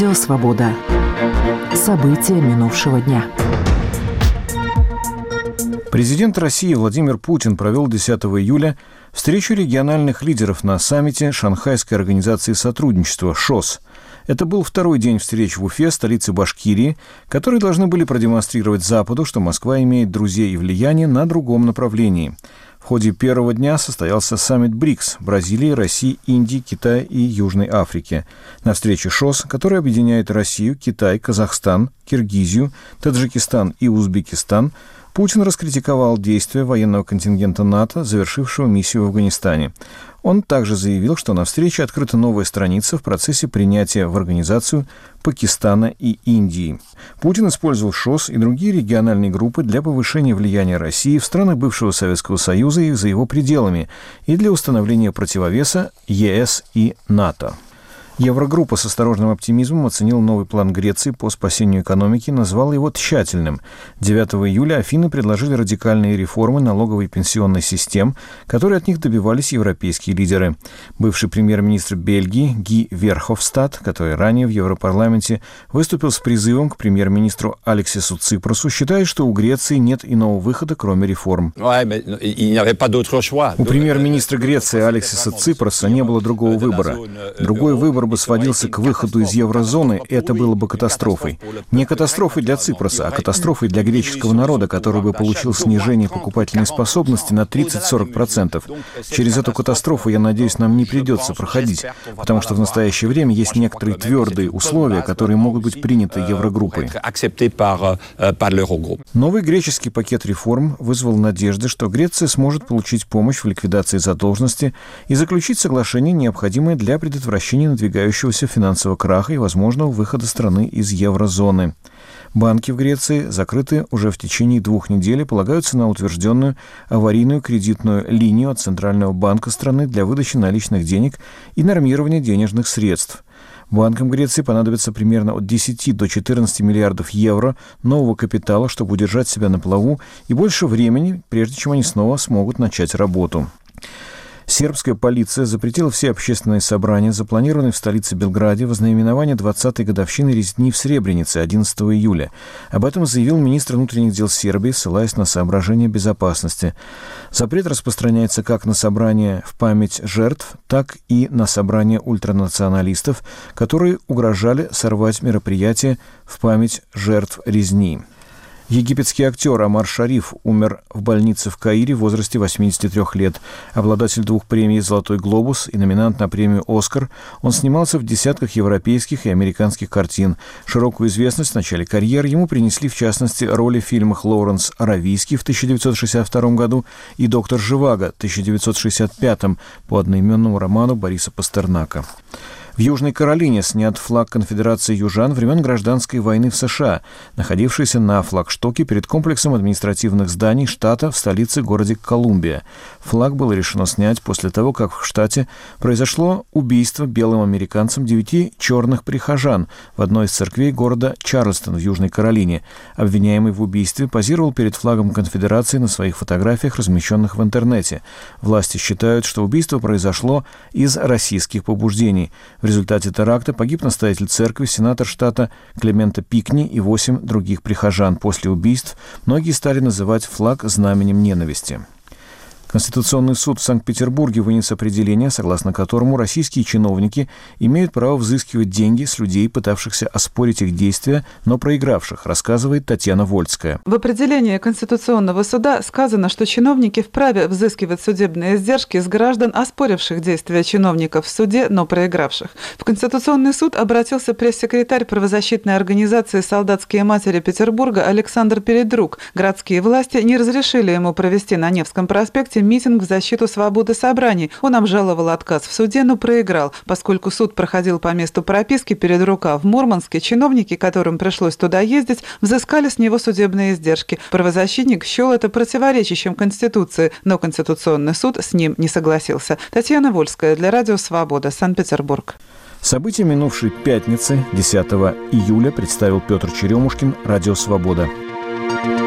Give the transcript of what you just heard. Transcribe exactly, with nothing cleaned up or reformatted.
Радио «Свобода». События минувшего дня. Президент России Владимир Путин провел десятого июля встречу региональных лидеров на саммите Шанхайской организации сотрудничества ШОС. Это был второй день встреч в Уфе, столице Башкирии, которые должны были продемонстрировать Западу, что Москва имеет друзей и влияние на другом направлении. В ходе первого дня состоялся саммит БРИКС – Бразилии, России, Индии, Китая и Южной Африки. На встрече ШОС, которая объединяет Россию, Китай, Казахстан, Киргизию, Таджикистан и Узбекистан, Путин раскритиковал действия военного контингента НАТО, завершившего миссию в Афганистане. Он также заявил, что на встрече открыта новая страница в процессе принятия в организацию Пакистана и Индии. Путин использовал ШОС и другие региональные группы для повышения влияния России в странах бывшего Советского Союза и за его пределами и для установления противовеса ЕС и НАТО. Еврогруппа с осторожным оптимизмом оценила новый план Греции по спасению экономики и назвала его тщательным. девятого июля Афины предложили радикальные реформы налоговой и пенсионной систем, которые от них добивались европейские лидеры. Бывший премьер-министр Бельгии Ги Верховстад, который ранее в Европарламенте выступил с призывом к премьер-министру Алексису Ципросу, считает, что у Греции нет иного выхода, кроме реформ. У премьер-министра Греции Алексиса Ципроса не было другого выбора. Другой выбор бы сводился к выходу из еврозоны, это было бы катастрофой. Не катастрофой для Ципроса, а катастрофой для греческого народа, который бы получил снижение покупательной способности на тридцать-сорок процентов. Через эту катастрофу, я надеюсь, нам не придется проходить, потому что в настоящее время есть некоторые твердые условия, которые могут быть приняты Еврогруппой. Новый греческий пакет реформ вызвал надежды, что Греция сможет получить помощь в ликвидации задолженности и заключить соглашение, необходимое для предотвращения надвигающегося финансового краха и возможного выхода страны из еврозоны. Банки в Греции закрыты уже в течение двух недель и полагаются на утвержденную аварийную кредитную линию от Центрального банка страны для выдачи наличных денег и нормирования денежных средств. Банкам Греции понадобится примерно от десяти до четырнадцати миллиардов евро нового капитала, чтобы удержать себя на плаву, и больше времени, прежде чем они снова смогут начать работу. Сербская полиция запретила все общественные собрания, запланированные в столице Белграде во знаменование двадцатой годовщины резни в Сребренице одиннадцатого июля. Об этом заявил министр внутренних дел Сербии, ссылаясь на соображения безопасности. Запрет распространяется как на собрания в память жертв, так и на собрания ультранационалистов, которые угрожали сорвать мероприятие в память жертв резни. Египетский актер Омар Шариф умер в больнице в Каире в возрасте восьмидесяти трёх лет. Обладатель двух премий «Золотой глобус» и номинант на премию «Оскар», он снимался в десятках европейских и американских картин. Широкую известность в начале карьеры ему принесли, в частности, роли в фильмах «Лоуренс Аравийский» в тысяча девятьсот шестьдесят втором году и «Доктор Живаго» в тысяча девятьсот шестьдесят пятом по одноименному роману Бориса Пастернака. В Южной Каролине снят флаг Конфедерации южан времен Гражданской войны в США, находившийся на флагштоке перед комплексом административных зданий штата в столице городе Колумбия. Флаг было решено снять после того, как в штате произошло убийство белым американцем девяти черных прихожан в одной из церквей города Чарльстон в Южной Каролине. Обвиняемый в убийстве позировал перед флагом Конфедерации на своих фотографиях, размещенных в интернете. Власти считают, что убийство произошло из российских побуждений. В результате теракта погиб настоятель церкви, сенатор штата Клементо Пикни и восемь других прихожан. После убийств многие стали называть флаг знаменем ненависти. Конституционный суд в Санкт-Петербурге вынес определение, согласно которому российские чиновники имеют право взыскивать деньги с людей, пытавшихся оспорить их действия, но проигравших, рассказывает Татьяна Вольская. В определении Конституционного суда сказано, что чиновники вправе взыскивать судебные издержки с граждан, оспоривших действия чиновников в суде, но проигравших. В Конституционный суд обратился пресс-секретарь правозащитной организации «Солдатские матери Петербурга» Александр Передрук. Городские власти не разрешили ему провести на Невском проспекте митинг в защиту свободы собраний. Он обжаловал отказ в суде, но проиграл. Поскольку суд проходил по месту прописки Передрука в Мурманске, чиновники, которым пришлось туда ездить, взыскали с него судебные издержки. Правозащитник счел это противоречащим Конституции, но Конституционный суд с ним не согласился. Татьяна Вольская для Радио «Свобода», Санкт-Петербург. События минувшей пятницы, десятого июля, представил Петр Черемушкин, Радио «Свобода».